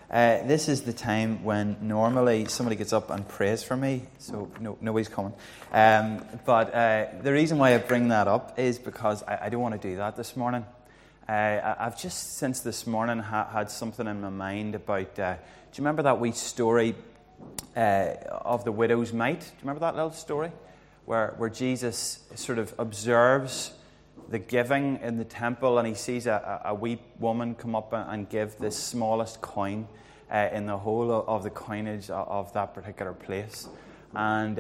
This is the time when normally somebody gets up and prays for me, so nobody's coming. But the reason why I bring that up is because I don't want to do that this morning. I've just, since this morning, had something in my mind about... do you remember that wee story of the widow's mite? Do you remember that little story? Where Jesus sort of observes the giving in the temple, and he sees a wee woman come up and give the smallest coin in the whole of the coinage of that particular place. And,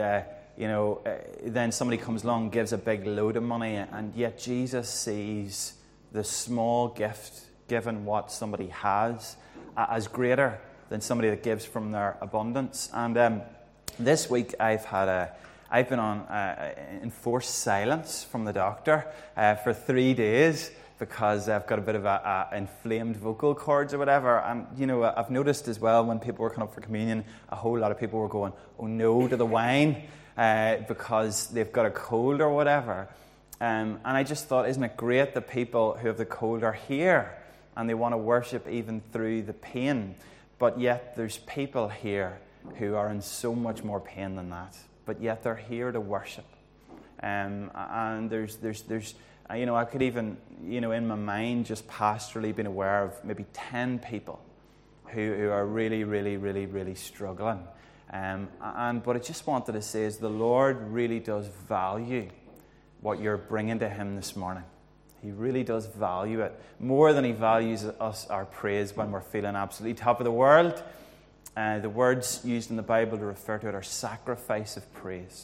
then somebody comes along and gives a big load of money, and yet Jesus sees the small gift, given what somebody has, as greater than somebody that gives from their abundance. And this week I've been on enforced silence from the doctor for 3 days because I've got a bit of a inflamed vocal cords or whatever. And, I've noticed as well when people were coming up for communion, a whole lot of people were going, oh no, to the wine because they've got a cold or whatever. And I just thought, isn't it great that people who have the cold are here and they want to worship even through the pain? But yet there's people here who are in so much more pain than that. But yet they're here to worship. And there's I could even, in my mind, just pastorally been aware of maybe 10 people who are really, really, really, really struggling. But I just wanted to say is the Lord really does value what you're bringing to him this morning. He really does value it more than he values our praise when we're feeling absolutely top of the world. The words used in the Bible to refer to it are sacrifice of praise.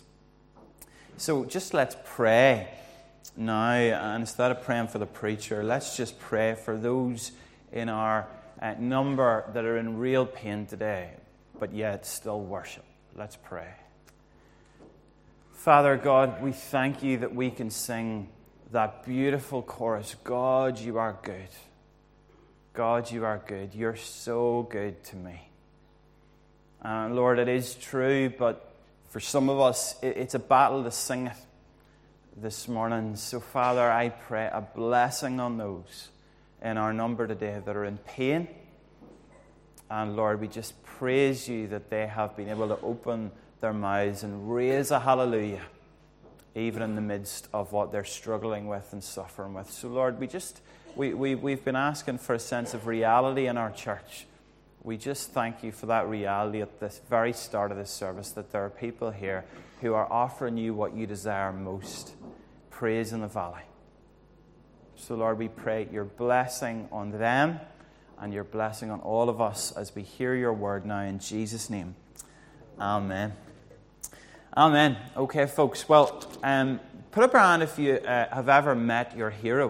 So just let's pray now, and instead of praying for the preacher, let's just pray for those in our number that are in real pain today, but yet still worship. Let's pray. Father God, we thank you that we can sing that beautiful chorus, God, you are good. God, you are good. You're so good to me. Lord, it is true, but for some of us, it's a battle to sing it this morning. So, Father, I pray a blessing on those in our number today that are in pain. And, Lord, we just praise you that they have been able to open their mouths and raise a hallelujah, even in the midst of what they're struggling with and suffering with. So, Lord, we've been asking for a sense of reality in our church. We just thank you for that reality at the very start of this service, that there are people here who are offering you what you desire most, praise in the valley. So, Lord, we pray your blessing on them and your blessing on all of us as we hear your word now in Jesus' name. Amen. Amen. Okay, folks. Well, put up your hand if you have ever met your hero.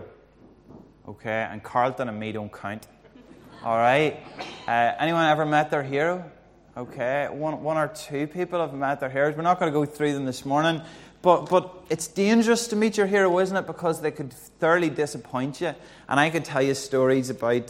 Okay, and Carlton and me don't count. All right. Anyone ever met their hero? Okay. One or two people have met their heroes. We're not going to go through them this morning. But it's dangerous to meet your hero, isn't it? Because they could thoroughly disappoint you. And I could tell you stories about,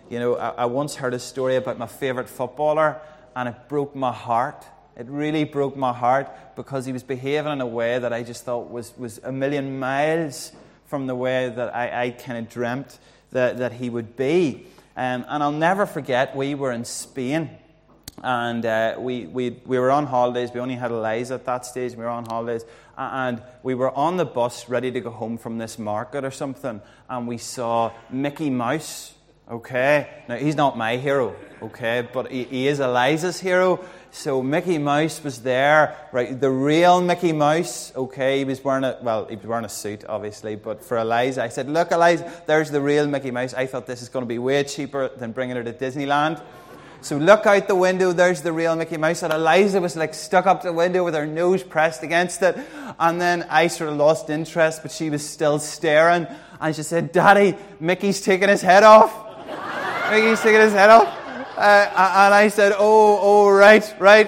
I once heard a story about my favourite footballer, and it broke my heart. It really broke my heart because he was behaving in a way that I just thought was a million miles from the way that I kind of dreamt that he would be. And I'll never forget, we were in Spain, and we were on holidays. We only had Eliza at that stage. We were on holidays, and we were on the bus ready to go home from this market or something, and we saw Mickey Mouse. Okay, now he's not my hero, okay, but he is Eliza's hero. So Mickey Mouse was there, right? The real Mickey Mouse, okay. He was wearing a suit, obviously. But for Eliza, I said, "Look, Eliza, there's the real Mickey Mouse." I thought this is going to be way cheaper than bringing her to Disneyland. So look out the window. There's the real Mickey Mouse, and Eliza was like stuck up to the window with her nose pressed against it. And then I sort of lost interest, but she was still staring. And she said, "Daddy, Mickey's taking his head off." Mickey's taking his head off. And I said, oh, right.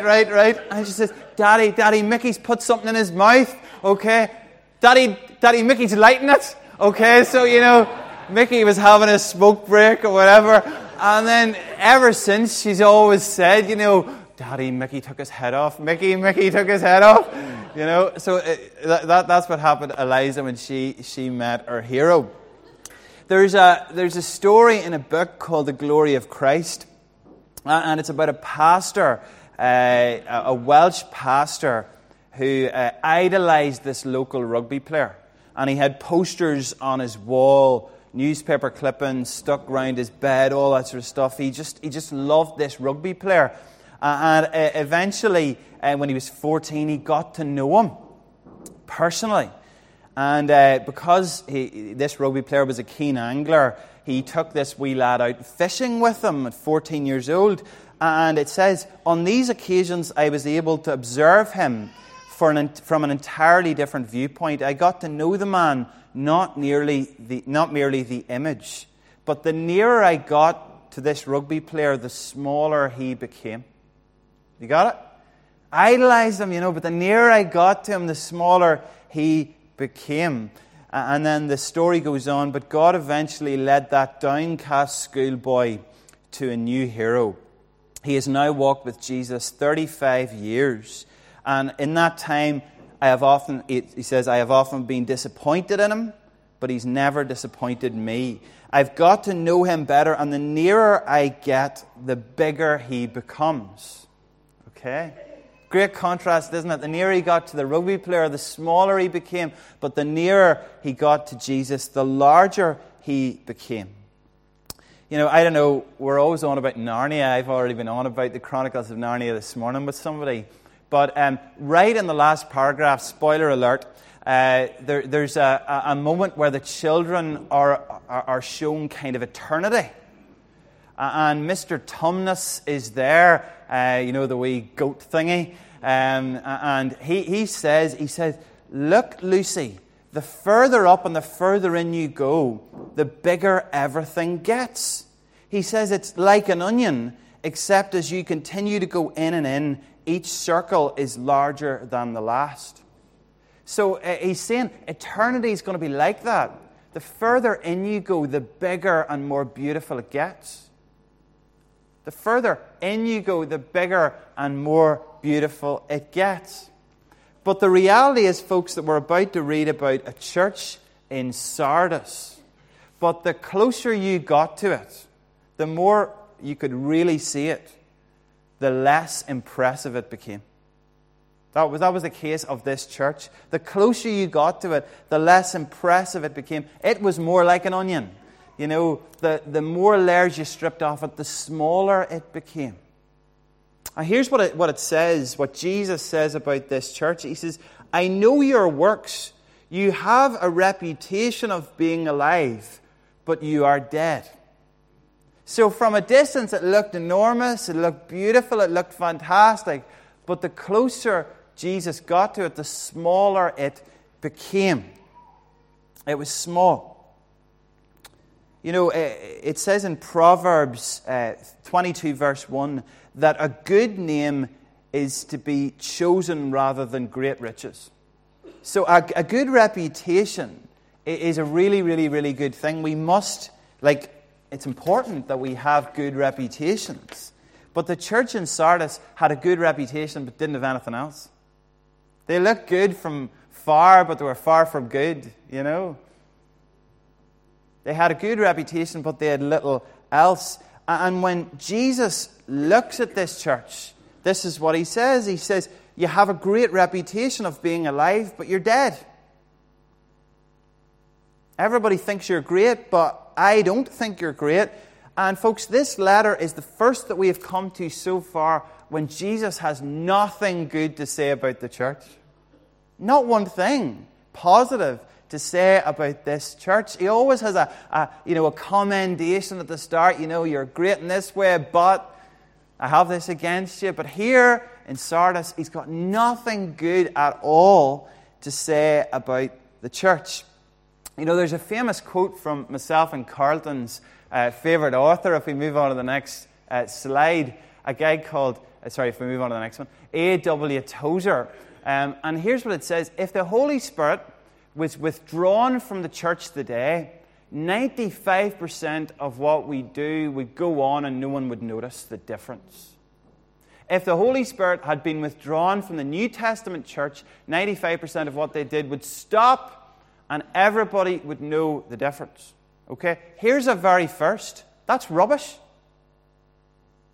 And she says, Daddy, Mickey's put something in his mouth, okay? Daddy, Mickey's lighting it, okay? So, Mickey was having a smoke break or whatever. And then ever since, she's always said, Daddy, Mickey took his head off. Mickey took his head off. So that's what happened to Eliza when she met her hero. There's a story in a book called The Glory of Christ. And it's about a pastor, a Welsh pastor, who idolized this local rugby player. And he had posters on his wall, newspaper clippings stuck round his bed, all that sort of stuff. He just loved this rugby player. And eventually, when he was 14, he got to know him personally. And because this rugby player was a keen angler, he took this wee lad out fishing with him at 14 years old. And it says, on these occasions, I was able to observe him from an entirely different viewpoint. I got to know the man, not merely the image. But the nearer I got to this rugby player, the smaller he became. You got it? Idolized him, but the nearer I got to him, the smaller he became. And then the story goes on, but God eventually led that downcast schoolboy to a new hero. He has now walked with Jesus 35 years. And in that time, he says, I have often been disappointed in him, but he's never disappointed me. I've got to know him better, and the nearer I get, the bigger he becomes. Okay? Great contrast, isn't it? The nearer he got to the rugby player, the smaller he became. But the nearer he got to Jesus, the larger he became. I don't know, we're always on about Narnia. I've already been on about the Chronicles of Narnia this morning with somebody. But right in the last paragraph, spoiler alert, there's a moment where the children are shown kind of eternity. And Mr. Tumnus is there, the wee goat thingy. And he says, look, Lucy, the further up and the further in you go, the bigger everything gets. He says it's like an onion, except as you continue to go in and in, each circle is larger than the last. So he's saying eternity is going to be like that. The further in you go, the bigger and more beautiful it gets. The further in you go, the bigger and more beautiful it gets. But the reality is, folks, that we're about to read about a church in Sardis. But the closer you got to it, the more you could really see it, the less impressive it became. That was the case of this church. The closer you got to it, the less impressive it became. It was more like an onion. The more layers you stripped off it, the smaller it became. Now here's what it says, what Jesus says about this church. He says, I know your works. You have a reputation of being alive, but you are dead. So from a distance, it looked enormous, it looked beautiful, it looked fantastic. But the closer Jesus got to it, the smaller it became. It was small. It says in Proverbs 22 verse 1 that a good name is to be chosen rather than great riches. So a good reputation is a really, really, really good thing. We must, it's important that we have good reputations. But the church in Sardis had a good reputation but didn't have anything else. They looked good from far, but they were far from good, They had a good reputation, but they had little else. And when Jesus looks at this church, this is what he says. He says, you have a great reputation of being alive, but you're dead. Everybody thinks you're great, but I don't think you're great. And folks, this letter is the first that we have come to so far when Jesus has nothing good to say about the church. Not one thing positive to say about this church. He always has a commendation at the start. You're great in this way, but I have this against you. But here in Sardis, he's got nothing good at all to say about the church. There's a famous quote from myself and Carlton's favorite author. If we move on to the next slide, a guy called, if we move on to the next one, A.W. Tozer. And here's what it says. If the Holy Spirit was withdrawn from the church today, 95% of what we do would go on and no one would notice the difference. If the Holy Spirit had been withdrawn from the New Testament church, 95% of what they did would stop and everybody would know the difference. Okay? Here's a very first. That's rubbish.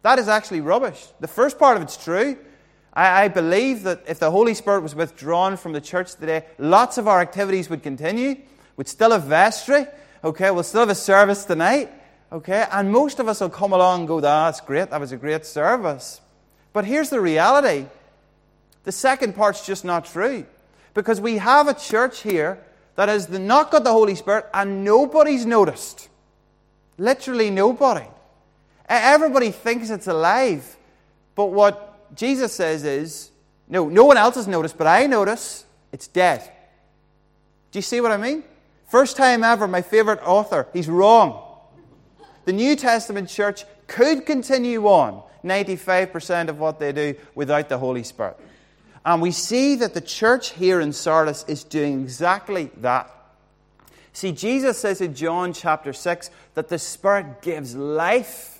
That is actually rubbish. The first part of it's true. I believe that if the Holy Spirit was withdrawn from the church today, lots of our activities would continue. We'd still have vestry. Okay, we'll still have a service tonight. Okay, and most of us will come along and go, that's great, that was a great service. But here's the reality. The second part's just not true. Because we have a church here that has not got the Holy Spirit and nobody's noticed. Literally nobody. Everybody thinks it's alive. But what Jesus says is, no one else has noticed, but I notice it's dead. Do you see what I mean? First time ever, my favorite author, he's wrong. The New Testament church could continue on 95% of what they do without the Holy Spirit. And we see that the church here in Sardis is doing exactly that. See, Jesus says in John chapter 6 that the Spirit gives life.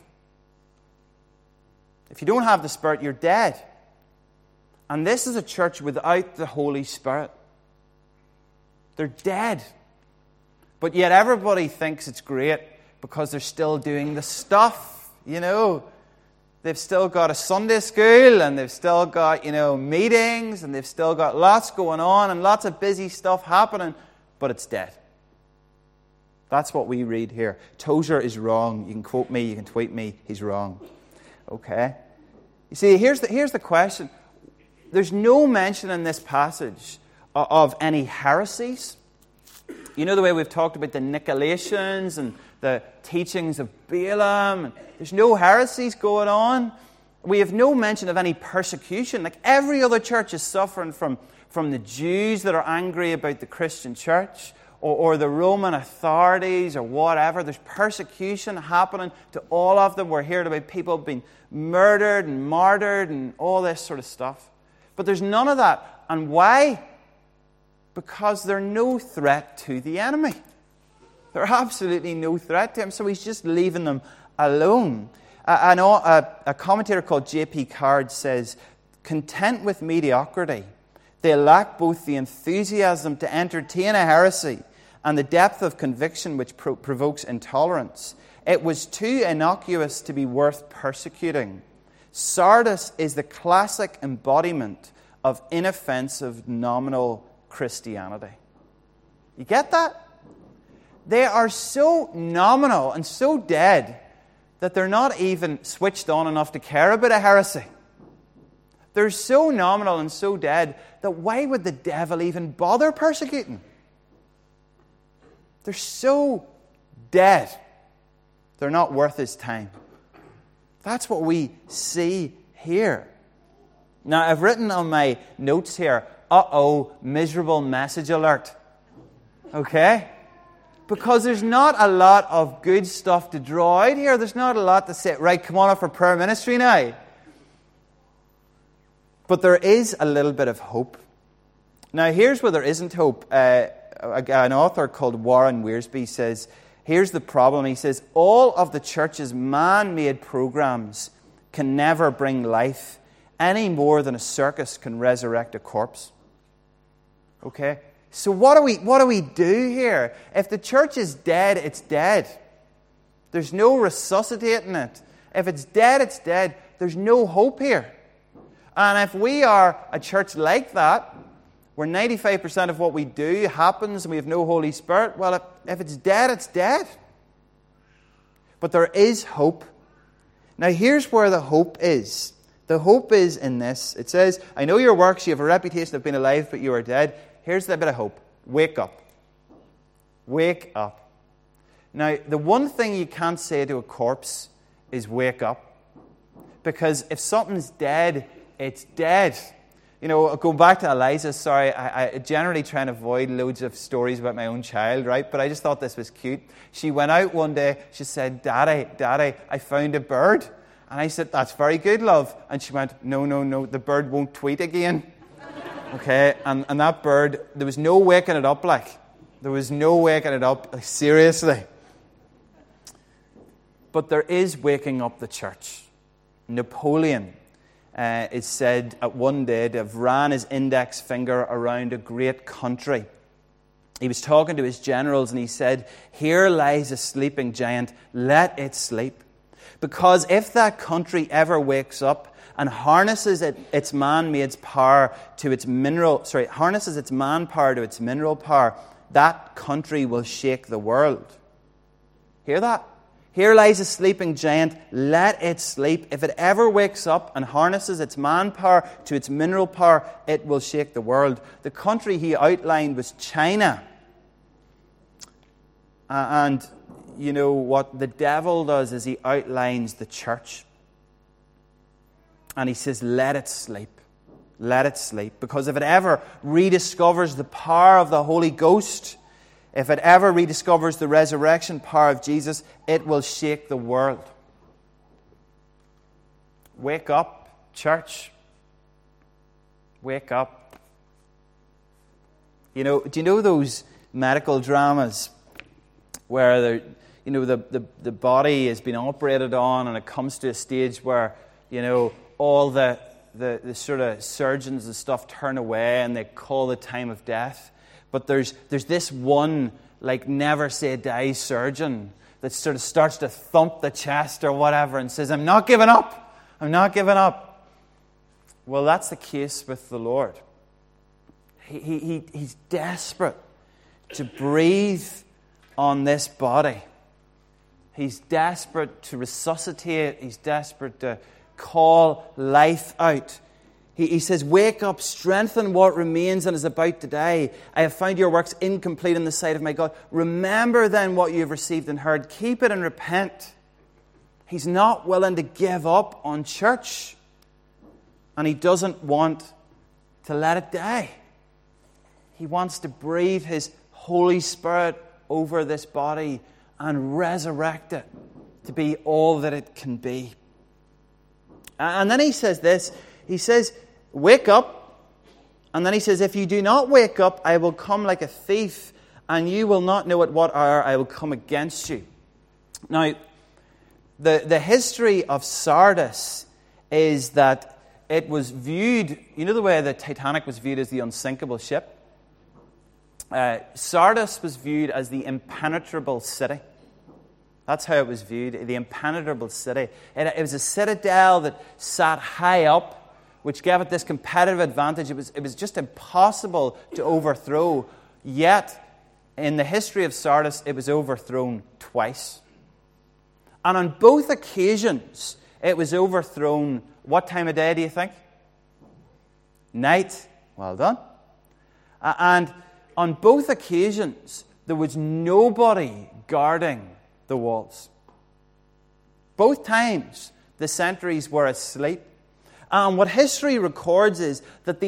If you don't have the Spirit, you're dead. And this is a church without the Holy Spirit. They're dead. But yet everybody thinks it's great because they're still doing the stuff, you know. They've still got a Sunday school, and they've still got, meetings, and they've still got lots going on, and lots of busy stuff happening, but it's dead. That's what we read here. Tozer is wrong. You can quote me, you can tweet me, he's wrong. Okay? You see, here's the question. There's no mention in this passage of any heresies. You know the way we've talked about the Nicolaitans and the teachings of Balaam. There's no heresies going on. We have no mention of any persecution. Like every other church is suffering from the Jews that are angry about the Christian church, or the Roman authorities, or whatever. There's persecution happening to all of them. We're hearing about people being murdered and martyred and all this sort of stuff. But there's none of that. And why? Because they're no threat to the enemy. They're absolutely no threat to him, so he's just leaving them alone. A commentator called J.P. Card says, content with mediocrity, they lack both the enthusiasm to entertain a heresy and the depth of conviction which provokes intolerance. It was too innocuous to be worth persecuting. Sardis is the classic embodiment of inoffensive nominal Christianity. You get that? They are so nominal and so dead that they're not even switched on enough to care about a heresy. They're so nominal and so dead that why would the devil even bother persecuting? They're so dead. They're not worth his time. That's what we see here. Now, I've written on my notes here, miserable message alert. Okay? Because there's not a lot of good stuff to draw out here. There's not a lot to say, right, come on up for prayer ministry now. But there is a little bit of hope. Now, here's where there isn't hope. An author called Warren Wiersbe says, here's the problem. He says, all of the church's man-made programs can never bring life any more than a circus can resurrect a corpse. Okay? So what do we do here? If the church is dead, it's dead. There's no resuscitating it. If it's dead, it's dead. There's no hope here. And if we are a church like that, where 95% of what we do happens and we have no Holy Spirit, well, if it's dead, it's dead. But there is hope. Now, here's where the hope is. The hope is in this. It says, I know your works, you have a reputation of being alive, but you are dead. Here's the bit of hope. Wake up. Wake up. Now, the one thing you can't say to a corpse is wake up. Because if something's dead, it's dead. You know, going back to Eliza, sorry, I generally try and avoid loads of stories about my own child, right? But I just thought this was cute. She went out one day, she said, Daddy, I found a bird. And I said, that's very good, love. And she went, no, the bird won't tweet again. Okay, and that bird, there was no waking it up, like. There was no waking it up, like, seriously. But there is waking up the church. Napoleon is said at one day to have ran his index finger around a great country. He was talking to his generals and he said, here lies a sleeping giant, let it sleep. Because if that country ever wakes up and harnesses its manpower to its mineral power, that country will shake the world. Hear that? Here lies a sleeping giant. Let it sleep. If it ever wakes up and harnesses its manpower to its mineral power, it will shake the world. The country he outlined was China. And you know what the devil does is he outlines the church. And he says, let it sleep. Let it sleep. Because if it ever rediscovers the power of the Holy Ghost, if it ever rediscovers the resurrection power of Jesus, it will shake the world. Wake up, church. Wake up. You know, do you know those medical dramas where the body has been operated on and it comes to a stage where, you know, all the sort of surgeons and stuff turn away and they call the time of death. But there's this one, like, never say die surgeon that sort of starts to thump the chest or whatever and says, I'm not giving up. I'm not giving up. Well, that's the case with the Lord. He's desperate to breathe on this body. He's desperate to resuscitate. He's desperate to call life out. He says, wake up, strengthen what remains and is about to die. I have found your works incomplete in the sight of my God. Remember then what you have received and heard. Keep it and repent. He's not willing to give up on church. And he doesn't want to let it die. He wants to breathe his Holy Spirit over this body and resurrect it to be all that it can be. And then he says this. He says, wake up. And then he says, if you do not wake up, I will come like a thief, and you will not know at what hour I will come against you. Now, the history of Sardis is that it was viewed, you know the way the Titanic was viewed as the unsinkable ship? Sardis was viewed as the impenetrable city. That's how it was viewed, the impenetrable city. It was a citadel that sat high up, which gave it this competitive advantage. It was just impossible to overthrow. Yet, in the history of Sardis, it was overthrown twice. And on both occasions, it was overthrown. What time of day do you think? Night. Well done. And on both occasions, there was nobody guarding the walls. Both times, the sentries were asleep. And what history records is that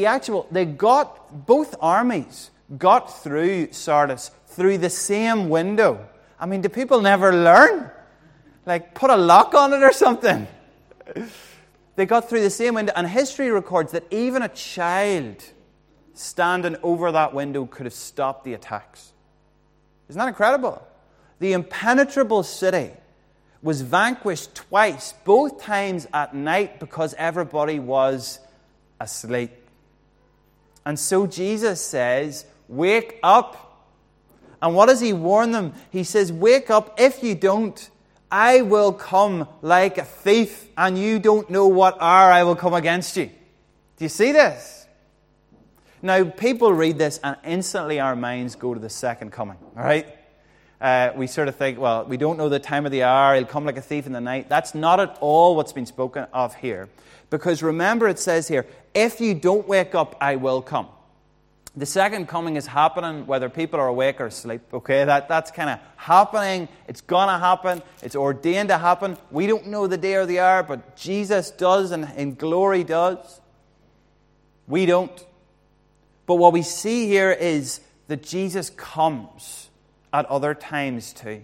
both armies got through Sardis through the same window. I mean, do people never learn? Like, put a lock on it or something. They got through the same window, and history records that even a child standing over that window could have stopped the attacks. Isn't that incredible? The impenetrable city was vanquished twice, both times at night, because everybody was asleep. And so Jesus says, wake up. And what does he warn them? He says, wake up. If you don't, I will come like a thief, and you don't know what hour I will come against you. Do you see this? Now, people read this, and instantly our minds go to the second coming, all right? We sort of think, well, we don't know the time of the hour. He'll come like a thief in the night. That's not at all what's been spoken of here. Because remember, it says here, if you don't wake up, I will come. The second coming is happening whether people are awake or asleep. Okay, that's kind of happening. It's going to happen. It's ordained to happen. We don't know the day or the hour, but Jesus does, and in glory does. We don't. But what we see here is that Jesus comes at other times too.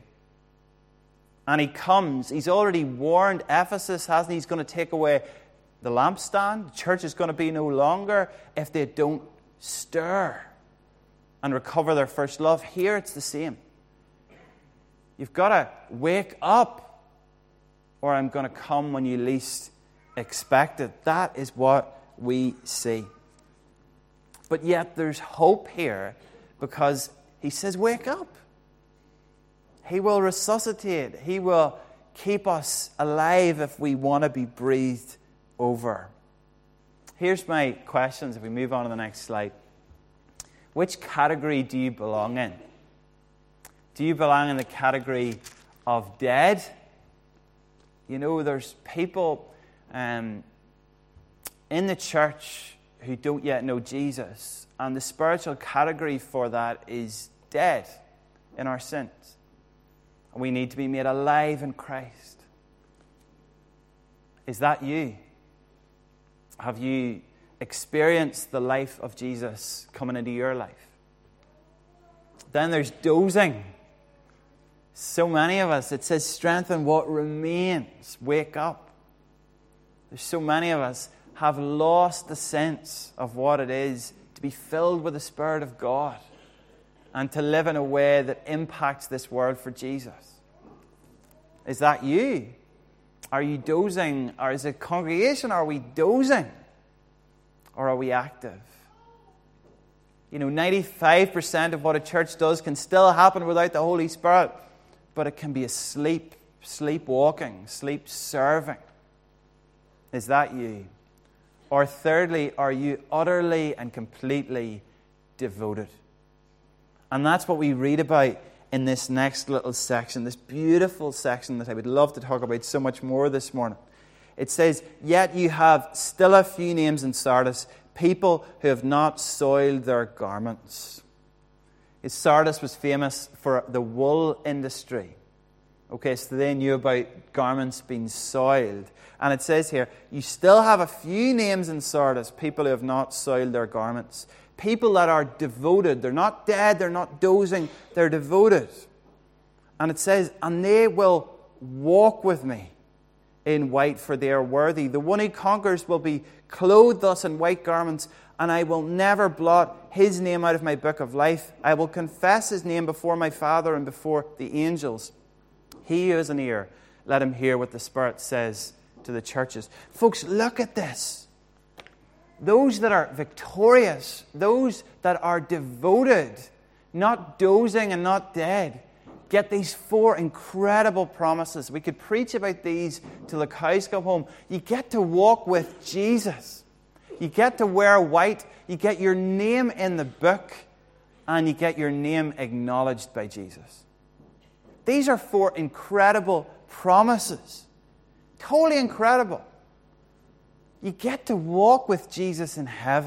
And he comes. He's already warned Ephesus, hasn't he? He's going to take away the lampstand. The church is going to be no longer if they don't stir and recover their first love. Here it's the same. You've got to wake up, or I'm going to come when you least expect it. That is what we see. But yet there's hope here, because he says, wake up. He will resuscitate. He will keep us alive if we want to be breathed over. Here's my questions if we move on to the next slide. Which category do you belong in? Do you belong in the category of dead? You know, there's people in the church who don't yet know Jesus, and the spiritual category for that is dead in our sins. And we need to be made alive in Christ. Is that you? Have you experienced the life of Jesus coming into your life? Then there's dozing. So many of us, it says, strengthen what remains. Wake up. There's so many of us have lost the sense of what it is to be filled with the Spirit of God and to live in a way that impacts this world for Jesus. Is that you? Are you dozing? Or as a congregation, are we dozing? Or are we active? You know, 95% of what a church does can still happen without the Holy Spirit. But it can be asleep, sleepwalking, sleep serving. Is that you? Or thirdly, are you utterly and completely devoted? And that's what we read about in this next little section, this beautiful section that I would love to talk about so much more this morning. It says, yet you have still a few names in Sardis, people who have not soiled their garments. Sardis was famous for the wool industry. Okay, so they knew about garments being soiled. And it says here, you still have a few names in Sardis, people who have not soiled their garments. People that are devoted. They're not dead, they're not dozing, they're devoted. And it says, and they will walk with me in white, for they are worthy. The one who conquers will be clothed thus in white garments, and I will never blot his name out of my book of life. I will confess his name before my Father and before the angels. He who has an ear, let him hear what the Spirit says to the churches. Folks, look at this. Those that are victorious, those that are devoted, not dozing and not dead, get these four incredible promises. We could preach about these till the cows come home. You get to walk with Jesus. You get to wear white. You get your name in the book. And you get your name acknowledged by Jesus. These are four incredible promises. Totally incredible. You get to walk with Jesus in heaven.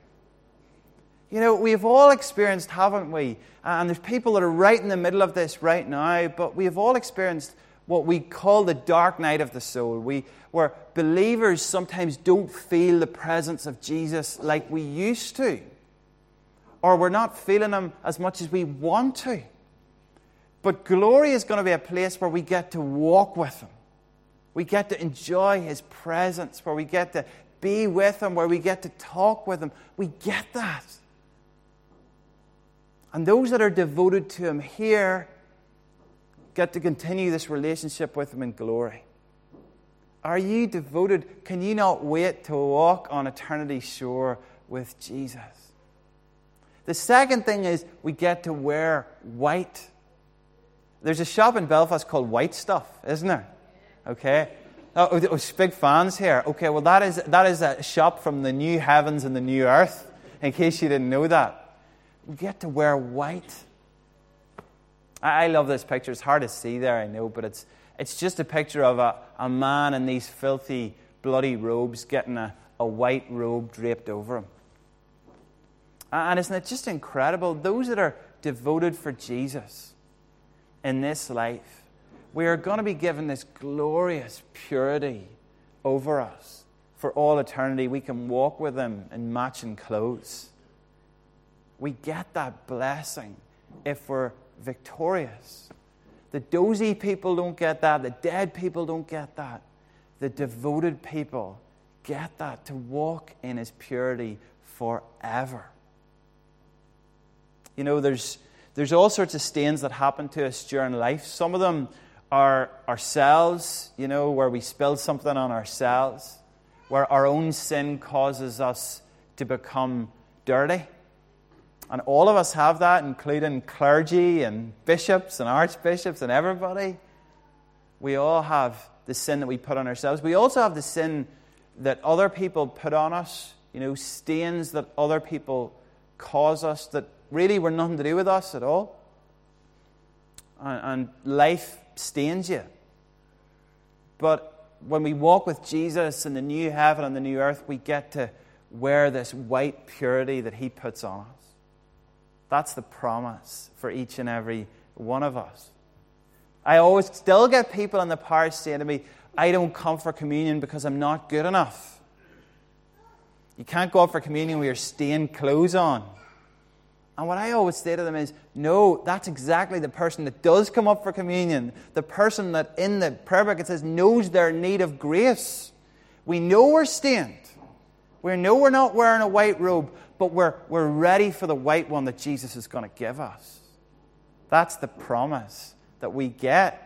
You know, we've all experienced, haven't we? And there's people that are right in the middle of this right now, but we have all experienced what we call the dark night of the soul. Where believers sometimes don't feel the presence of Jesus like we used to. Or we're not feeling Him as much as we want to. But glory is going to be a place where we get to walk with Him. We get to enjoy His presence, where we get to be with Him, where we get to talk with Him. We get that. And those that are devoted to Him here get to continue this relationship with Him in glory. Are you devoted? Can you not wait to walk on eternity's shore with Jesus? The second thing is we get to wear white. There's a shop in Belfast called White Stuff, isn't there? Okay. Oh, big fans here. Okay, well that is a shop from the new heavens and the new earth, in case you didn't know that. We get to wear white. I love this picture. It's hard to see there, I know, but it's just a picture of a man in these filthy, bloody robes getting a white robe draped over him. And isn't it just incredible? Those that are devoted for Jesus in this life, we are going to be given this glorious purity over us for all eternity. We can walk with Him in matching clothes. We get that blessing if we're victorious. The dozy people don't get that. The dead people don't get that. The devoted people get that, to walk in His purity forever. You know, there's all sorts of stains that happen to us during life. Some of them are ourselves, you know, where we spill something on ourselves, where our own sin causes us to become dirty. And all of us have that, including clergy and bishops and archbishops and everybody. We all have the sin that we put on ourselves. We also have the sin that other people put on us, stains that other people cause us that really were nothing to do with us at all. And life stains you. But when we walk with Jesus in the new heaven and the new earth, we get to wear this white purity that He puts on us. That's the promise for each and every one of us. I always still get people in the parish saying to me, I don't come for communion because I'm not good enough. You can't go up for communion with your stained clothes on. And what I always say to them is, no, that's exactly the person that does come up for communion. The person that in the prayer book it says knows their need of grace. We know we're stained. We know we're not wearing a white robe, but we're ready for the white one that Jesus is going to give us. That's the promise that we get.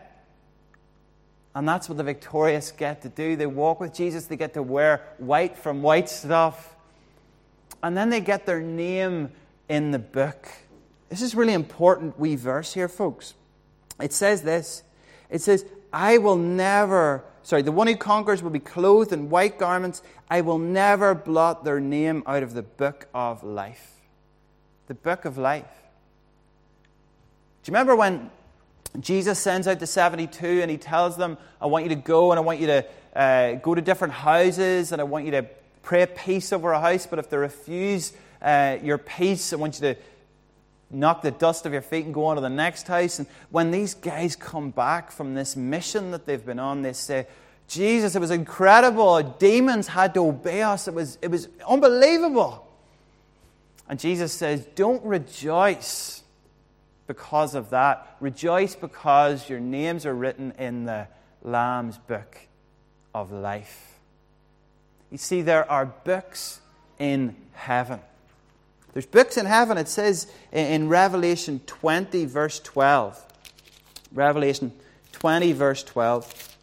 And that's what the victorious get to do. They walk with Jesus. They get to wear white from white stuff. And then they get their name in the book. This is really important wee verse here, folks. It says this. It says, the one who conquers will be clothed in white garments. I will never blot their name out of the book of life. The book of life. Do you remember when Jesus sends out the 72 and He tells them, I want you to go and I want you to go to different houses and I want you to pray peace over a house, but if they refuse your peace, I want you to knock the dust off your feet and go on to the next house. And when these guys come back from this mission that they've been on, they say, Jesus, it was incredible. Demons had to obey us. It was unbelievable. And Jesus says, don't rejoice because of that. Rejoice because your names are written in the Lamb's book of life. You see, there are books in heaven. There's books in heaven. It says in Revelation 20, verse 12. Revelation 20, verse 12.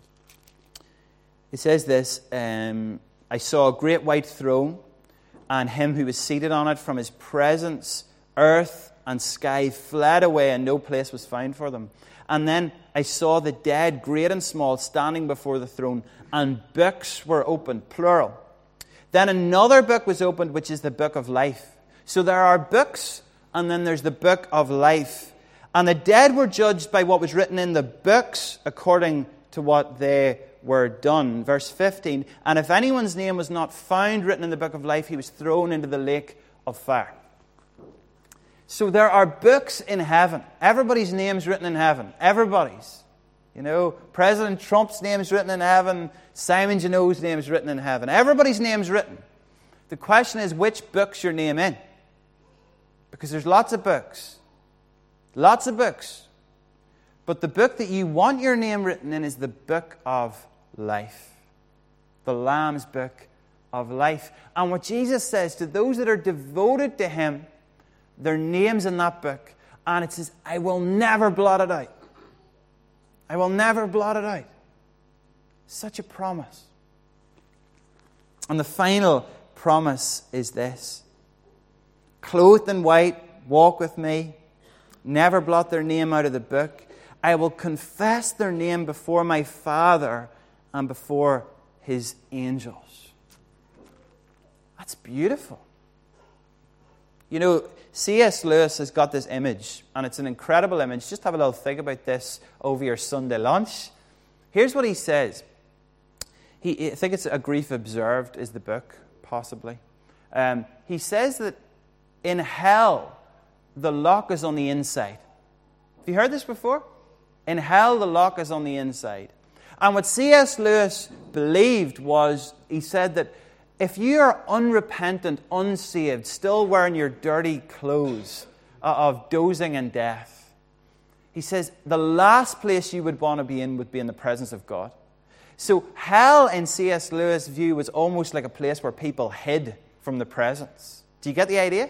It says this, I saw a great white throne, and Him who was seated on it. From His presence, earth and sky fled away, and no place was found for them. And then I saw the dead, great and small, standing before the throne, and books were opened, plural. Then another book was opened, which is the book of life. So there are books, and then there's the book of life. And the dead were judged by what was written in the books according to what they were done. Verse 15, and if anyone's name was not found written in the book of life, he was thrown into the lake of fire. So there are books in heaven. Everybody's name's written in heaven. Everybody's. President Trump's name's written in heaven. Simon Janot's name's written in heaven. Everybody's name's written. The question is, which book's your name in? Because there's lots of books. Lots of books. But the book that you want your name written in is the book of life. The Lamb's book of life. And what Jesus says to those that are devoted to Him, their name's in that book. And it says, I will never blot it out. I will never blot it out. Such a promise. And the final promise is this. Clothed in white, walk with me. Never blot their name out of the book. I will confess their name before my Father and before His angels. That's beautiful. C.S. Lewis has got this image, and it's an incredible image. Just have a little think about this over your Sunday lunch. Here's what he says. I think it's A Grief Observed is the book, possibly. He says that in hell, the lock is on the inside. Have you heard this before? In hell, the lock is on the inside. And what C.S. Lewis believed was, he said that if you are unrepentant, unsaved, still wearing your dirty clothes of dozing and death, he says the last place you would want to be in would be in the presence of God. So hell, in C.S. Lewis' view, was almost like a place where people hid from the presence. Do you get the idea?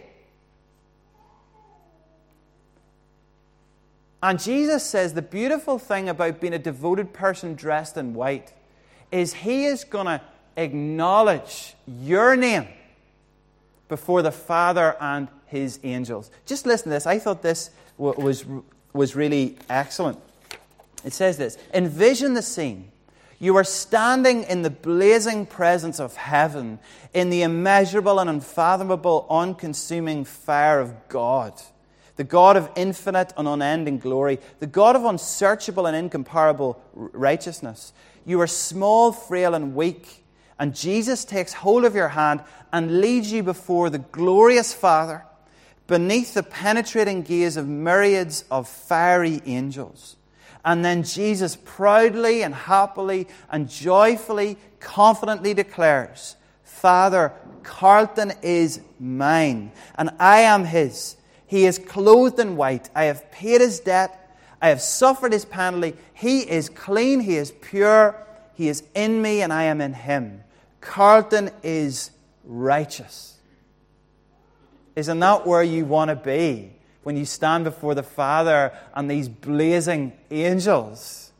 And Jesus says the beautiful thing about being a devoted person dressed in white is He is going to acknowledge your name before the Father and His angels. Just listen to this. I thought this was really excellent. It says this, envision the scene. You are standing in the blazing presence of heaven, in the immeasurable and unfathomable, unconsuming fire of God, the God of infinite and unending glory, the God of unsearchable and incomparable righteousness. You are small, frail, and weak, and Jesus takes hold of your hand and leads you before the glorious Father, beneath the penetrating gaze of myriads of fiery angels. And then Jesus proudly and happily and joyfully, confidently declares, Father, Carlton is mine, and I am his. He is clothed in white. I have paid his debt. I have suffered his penalty. He is clean. He is pure. He is in me, and I am in him. Carlton is righteous. Isn't that where you want to be when you stand before the Father and these blazing angels?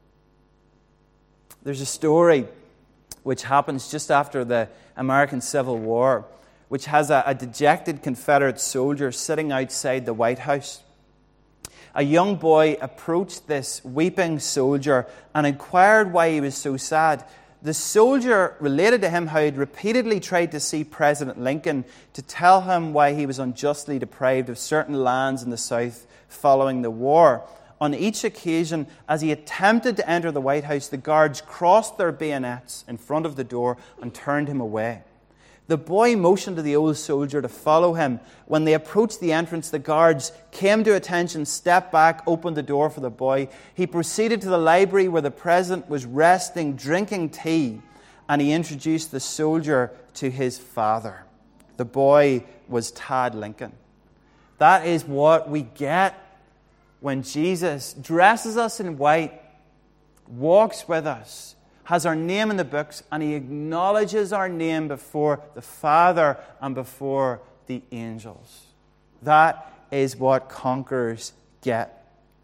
There's a story which happens just after the American Civil War, which has a dejected Confederate soldier sitting outside the White House. A young boy approached this weeping soldier and inquired why he was so sad. The soldier related to him how he'd repeatedly tried to see President Lincoln to tell him why he was unjustly deprived of certain lands in the South following the war. On each occasion, as he attempted to enter the White House, the guards crossed their bayonets in front of the door and turned him away. The boy motioned to the old soldier to follow him. When they approached the entrance, the guards came to attention, stepped back, opened the door for the boy. He proceeded to the library where the president was resting, drinking tea, and he introduced the soldier to his father. The boy was Tad Lincoln. That is what we get when Jesus dresses us in white, walks with us, has our name in the books, and he acknowledges our name before the Father and before the angels. That is what conquerors get.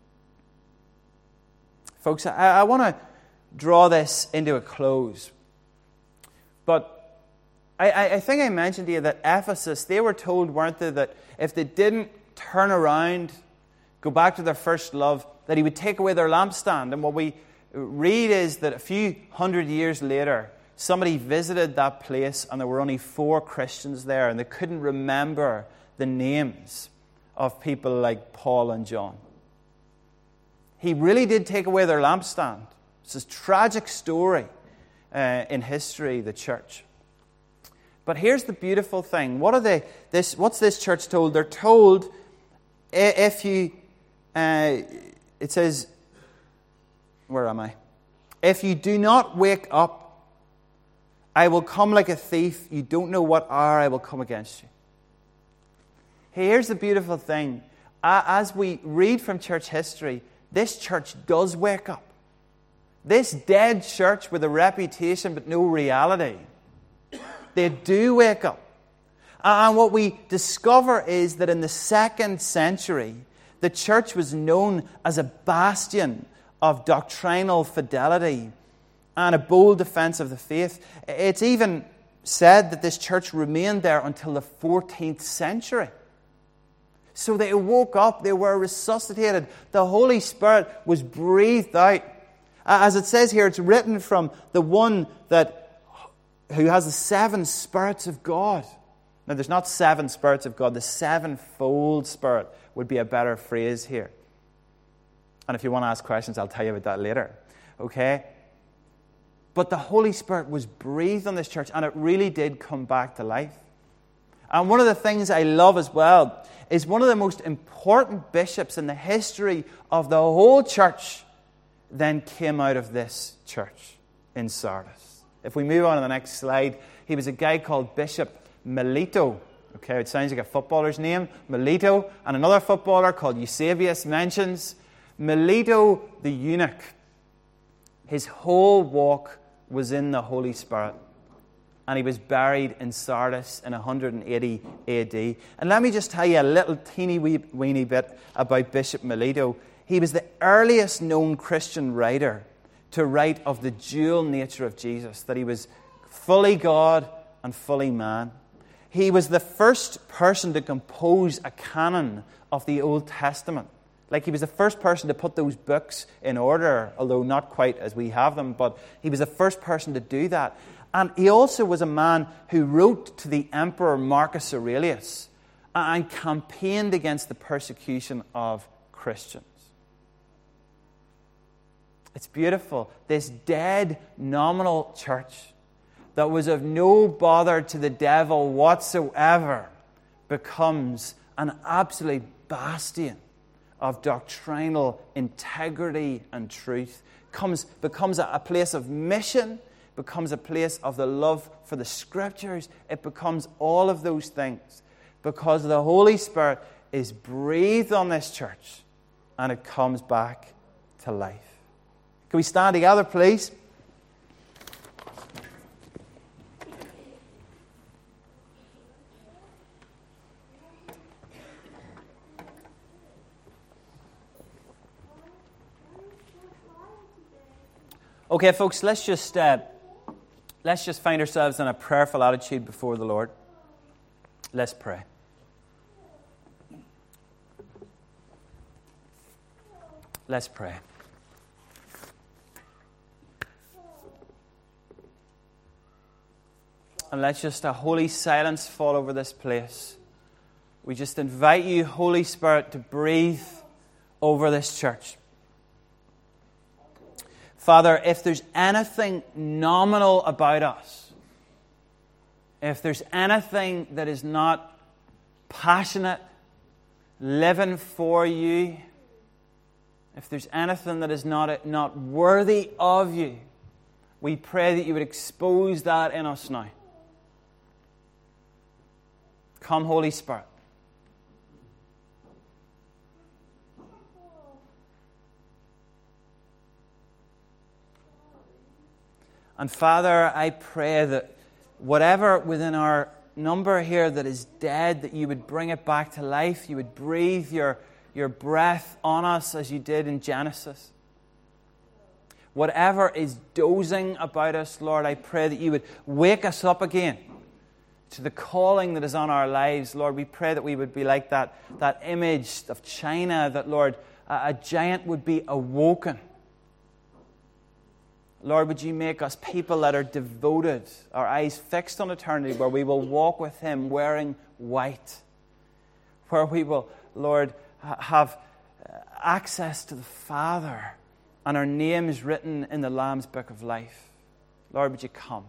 Folks, I want to draw this into a close. But I think I mentioned to you that Ephesus, they were told, weren't they, that if they didn't turn around, go back to their first love, that he would take away their lampstand. And what we read is that a few hundred years later, somebody visited that place and there were only 4 Christians there, and they couldn't remember the names of people like Paul and John. He really did take away their lampstand. It's a tragic story in history, the church. But here's the beautiful thing. What's this church told? They're told, if you, it says, where am I? If you do not wake up, I will come like a thief. You don't know what hour I will come against you. Here's the beautiful thing. As we read from church history, this church does wake up. This dead church with a reputation but no reality, they do wake up. And what we discover is that in the 2nd century, the church was known as a bastion of doctrinal fidelity and a bold defense of the faith. It's even said that this church remained there until the 14th century. So they woke up, they were resuscitated. The Holy Spirit was breathed out. As it says here, it's written from the one who has the 7 spirits of God. Now, there's not 7 spirits of God. The 7-fold Spirit would be a better phrase here. And if you want to ask questions, I'll tell you about that later. Okay? But the Holy Spirit was breathed on this church, and it really did come back to life. And one of the things I love as well is one of the most important bishops in the history of the whole church then came out of this church in Sardis. If we move on to the next slide, he was a guy called Bishop Melito. Okay, it sounds like a footballer's name, Melito. And another footballer called Eusebius mentions Melito the eunuch. His whole walk was in the Holy Spirit. And he was buried in Sardis in 180 AD. And let me just tell you a little teeny weeny bit about Bishop Melito. He was the earliest known Christian writer to write of the dual nature of Jesus, that he was fully God and fully man. He was the first person to compose a canon of the Old Testament. Like, he was the first person to put those books in order, although not quite as we have them, but he was the first person to do that. And he also was a man who wrote to the Emperor Marcus Aurelius and campaigned against the persecution of Christians. It's beautiful. This dead, nominal church that was of no bother to the devil whatsoever becomes an absolute bastion of doctrinal integrity and truth, becomes a place of mission, becomes a place of the love for the Scriptures. It becomes all of those things because the Holy Spirit is breathed on this church and it comes back to life. Can we stand together, please? Okay, folks, let's just find ourselves in a prayerful attitude before the Lord. Let's pray. Let's pray. And let just a holy silence fall over this place. We just invite you, Holy Spirit, to breathe over this church. Father, if there's anything nominal about us, if there's anything that is not passionate, living for you, if there's anything that is not worthy of you, we pray that you would expose that in us now. Come, Holy Spirit. And Father, I pray that whatever within our number here that is dead, that you would bring it back to life. You would breathe your breath on us as you did in Genesis. Whatever is dozing about us, Lord, I pray that you would wake us up again to the calling that is on our lives. Lord, we pray that we would be like that image of China, that, Lord, a giant would be awoken. Lord, would you make us people that are devoted, our eyes fixed on eternity, where we will walk with him wearing white, where we will, Lord, have access to the Father, and our names written in the Lamb's Book of Life. Lord, would you come?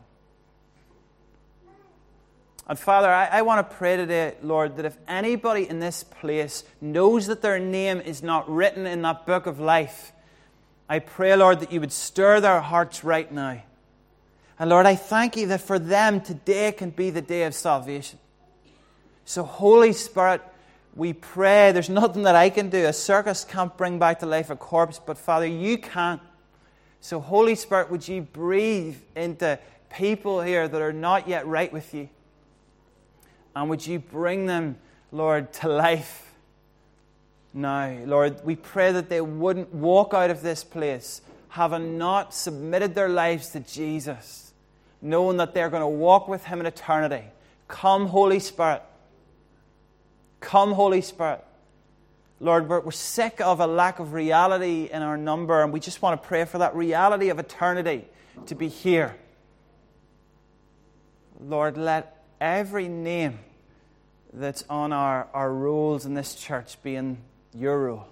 And Father, I want to pray today, Lord, that if anybody in this place knows that their name is not written in that book of life, I pray, Lord, that you would stir their hearts right now. And Lord, I thank you that for them today can be the day of salvation. So Holy Spirit, we pray. There's nothing that I can do. A circus can't bring back to life a corpse, but Father, you can. So Holy Spirit, would you breathe into people here that are not yet right with you? And would you bring them, Lord, to life? Now, Lord, we pray that they wouldn't walk out of this place having not submitted their lives to Jesus, knowing that they're going to walk with him in eternity. Come, Holy Spirit. Come, Holy Spirit. Lord, we're sick of a lack of reality in our number, and we just want to pray for that reality of eternity to be here. Lord, let every name that's on our rolls in this church be in your rule.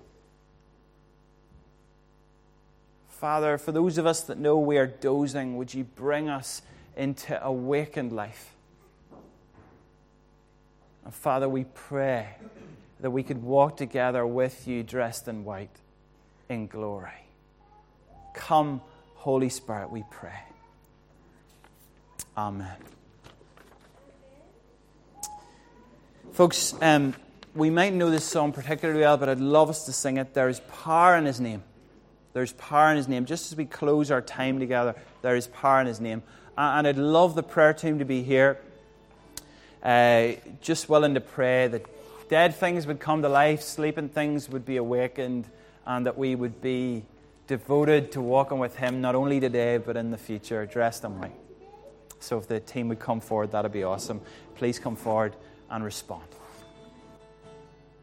Father, for those of us that know we are dozing, would you bring us into awakened life? And Father, we pray that we could walk together with you dressed in white in glory. Come, Holy Spirit, we pray. Amen. Folks, we might know this song particularly well, but I'd love us to sing it. There is power in his name. There's power in his name. Just as we close our time together, there is power in his name. And I'd love the prayer team to be here, just willing to pray that dead things would come to life, sleeping things would be awakened, and that we would be devoted to walking with him, not only today, but in the future, dressed in white. So if the team would come forward, that would be awesome. Please come forward and respond.